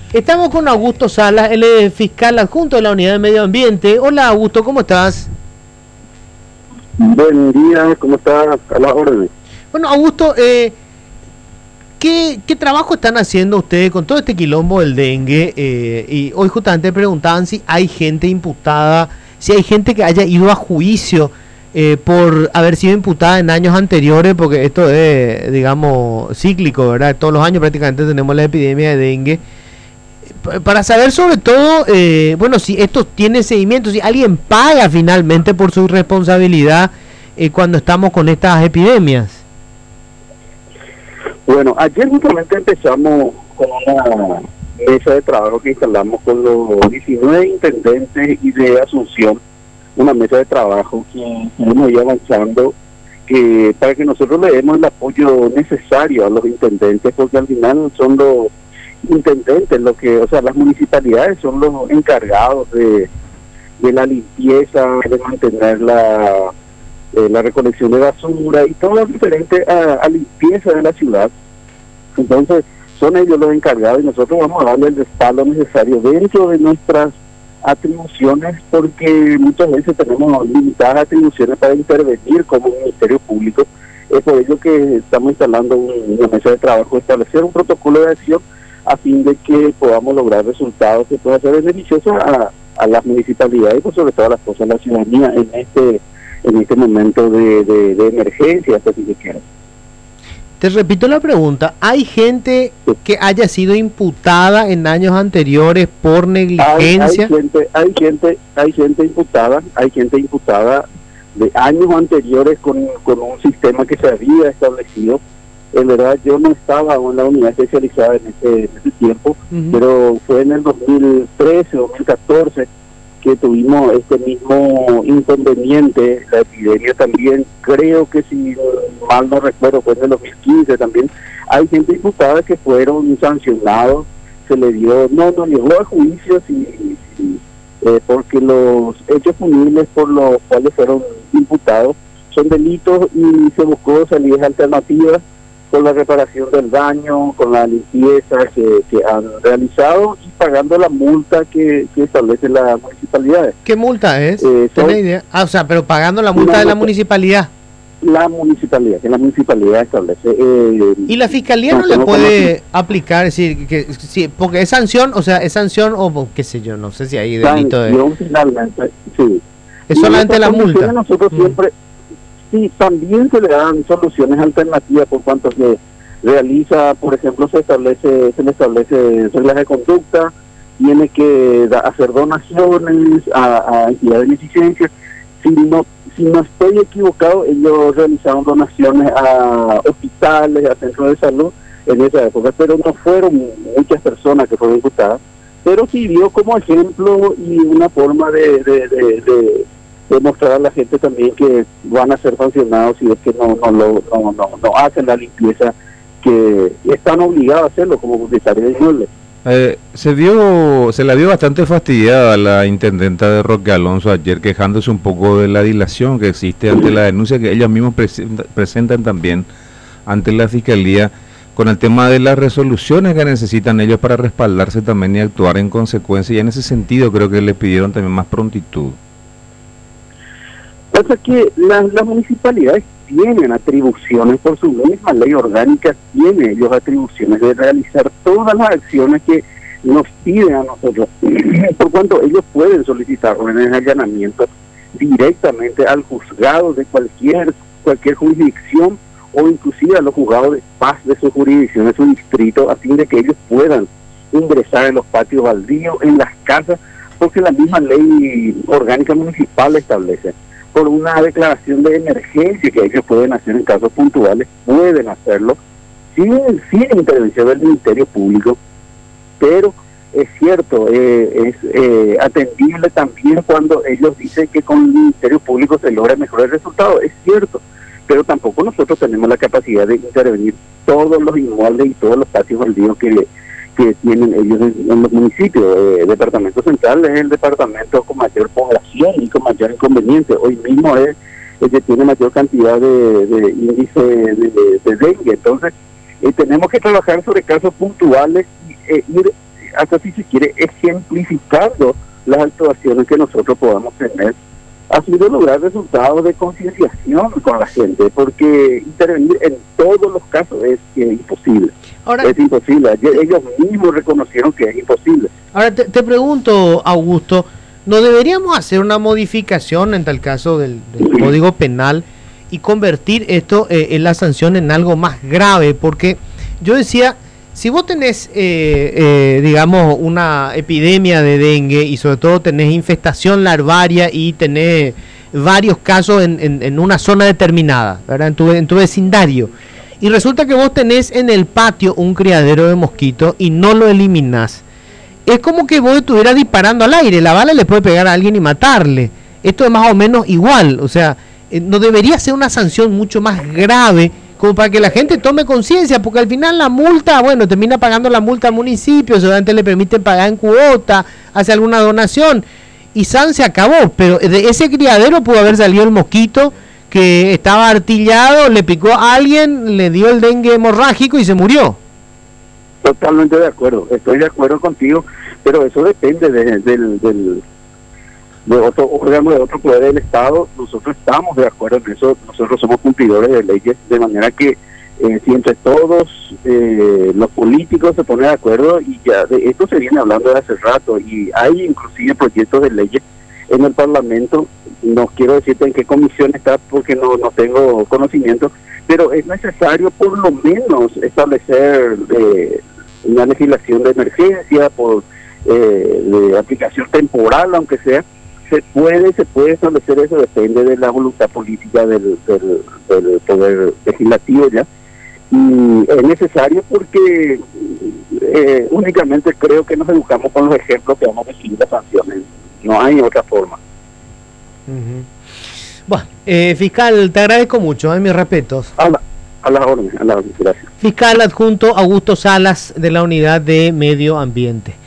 Estamos con Augusto Salas, él es fiscal adjunto de la Unidad de Medio Ambiente. Hola Augusto, ¿cómo estás? Buen día, ¿cómo estás? A la orden. Bueno, Augusto, ¿qué trabajo están haciendo ustedes con todo este quilombo del dengue? Y hoy justamente preguntaban si hay gente imputada, si hay gente que haya ido a juicio por haber sido imputada en años anteriores, porque esto es, digamos, cíclico, ¿verdad? Todos los años prácticamente tenemos la epidemia de dengue. Para saber sobre todo, bueno, si esto tiene seguimiento, si alguien paga finalmente por su irresponsabilidad cuando estamos con estas epidemias. Bueno, ayer justamente empezamos con una mesa de trabajo que instalamos con los 19 intendentes y de Asunción, una mesa de trabajo que hemos ido avanzando para que nosotros le demos el apoyo necesario a los intendentes, porque al final son los intendentes, o sea, las municipalidades son los encargados de la limpieza, de mantener la recolección de basura y todo lo diferente a limpieza de la ciudad. Entonces, son ellos los encargados y nosotros vamos a darle el respaldo necesario dentro de nuestras atribuciones, porque muchas veces tenemos limitadas atribuciones para intervenir como Ministerio Público. Es por ello que estamos instalando una mesa de trabajo, establecer un protocolo de acción a fin de que podamos lograr resultados que puedan ser beneficiosos a las municipalidades y por sobre todas las cosas a la ciudadanía en este momento de emergencia, hasta si se quiere. Te repito la pregunta, ¿hay gente que haya sido imputada en años anteriores por negligencia? Hay gente imputada de años anteriores con un sistema que se había establecido. En verdad yo no estaba en la unidad especializada en ese tiempo, pero fue en el 2013 o 2014 que tuvimos este mismo inconveniente. La epidemia también, creo que si mal no recuerdo, fue en el 2015 también. Hay gente imputada que fueron sancionados, se le dio, no llegó a juicio porque los hechos punibles por los cuales fueron imputados son delitos y se buscó salidas alternativas con la reparación del daño, con la limpieza que han realizado y pagando la multa que establece la municipalidad. ¿Qué multa es? ¿Tenés idea? O sea, pero pagando la multa de la municipalidad. La municipalidad establece. ¿Y la fiscalía no le puede aplicar, es decir, que sí, porque es sanción, o sea, es sanción o qué sé yo, no sé si hay delito de... Finalmente, sí. Es solamente la multa. Nosotros siempre... Sí, también se le dan soluciones alternativas por cuanto se realiza, por ejemplo, se le establece reglas de conducta, tiene que hacer donaciones a entidades de beneficencia. Si no estoy equivocado, ellos realizaron donaciones a hospitales, a centros de salud en esa época, pero no fueron muchas personas que fueron imputadas, pero sirvió como ejemplo y una forma de mostrar a la gente también que van a ser sancionados si es que no hacen la limpieza que están obligados a hacerlo como propietarios de inmuebles. Se la vio bastante fastidiada la intendenta de Roque Alonso ayer, quejándose un poco de la dilación que existe ante la denuncia que ellos mismos presentan también ante la fiscalía con el tema de las resoluciones que necesitan ellos para respaldarse también y actuar en consecuencia, y en ese sentido creo que le pidieron también más prontitud. Pasa que las municipalidades tienen atribuciones por su misma ley orgánica, tienen ellos atribuciones de realizar todas las acciones que nos piden a nosotros, por cuanto ellos pueden solicitar órdenes de allanamiento directamente al juzgado de cualquier jurisdicción o inclusive a los juzgados de paz de su jurisdicción, de su distrito, a fin de que ellos puedan ingresar en los patios baldíos, en las casas, porque la misma ley orgánica municipal establece. Por una declaración de emergencia que ellos pueden hacer en casos puntuales, pueden hacerlo sin intervención del Ministerio Público, pero es cierto, es atendible también cuando ellos dicen que con el Ministerio Público se logra mejores resultados, es cierto, pero tampoco nosotros tenemos la capacidad de intervenir todos los inmuebles y todos los patios baldíos que tienen ellos en los municipios. El departamento central es el departamento con mayor población y con mayor inconveniente. Hoy mismo es el que tiene mayor cantidad de índice de dengue. Entonces, tenemos que trabajar sobre casos puntuales y ir hasta si se quiere, ejemplificando las actuaciones que nosotros podamos tener, ha sido lograr resultados de concienciación con la gente, porque intervenir en todos los casos es imposible. Ahora, es imposible. Ellos mismos reconocieron que es imposible. Ahora te pregunto, Augusto, ¿no deberíamos hacer una modificación en tal caso del Código Penal y convertir esto en la sanción en algo más grave? Porque yo decía, si vos tenés, digamos, una epidemia de dengue y sobre todo tenés infestación larvaria y tenés varios casos en una zona determinada, ¿verdad? En tu vecindario, y resulta que vos tenés en el patio un criadero de mosquitos y no lo eliminás, es como que vos estuvieras disparando al aire. La bala le puede pegar a alguien y matarle. Esto es más o menos igual. O sea, no debería ser una sanción mucho más grave como para que la gente tome conciencia, porque al final la multa, bueno, termina pagando la multa al municipio, seguramente le permiten pagar en cuota, hace alguna donación y san se acabó. Pero de ese criadero pudo haber salido el mosquito que estaba artillado, le picó a alguien, le dio el dengue hemorrágico y se murió. Totalmente de acuerdo, estoy de acuerdo contigo, pero eso depende de otro órgano, de otro poder del Estado. Nosotros estamos de acuerdo en eso, nosotros somos cumplidores de leyes, de manera que si entre todos los políticos se ponen de acuerdo, y ya de esto se viene hablando de hace rato, y hay inclusive proyectos de leyes en el Parlamento. No quiero decirte en qué comisión está porque no tengo conocimiento, pero es necesario por lo menos establecer una legislación de emergencia, de aplicación temporal, aunque sea. Se puede establecer eso, depende de la voluntad política del poder legislativo ya, y es necesario porque únicamente creo que nos educamos con los ejemplos que vamos a recibir las sanciones, no hay otra forma. Bueno, fiscal, te agradezco mucho, mis respetos. A las órdenes, gracias. Fiscal adjunto Augusto Salas, de la Unidad de Medio Ambiente.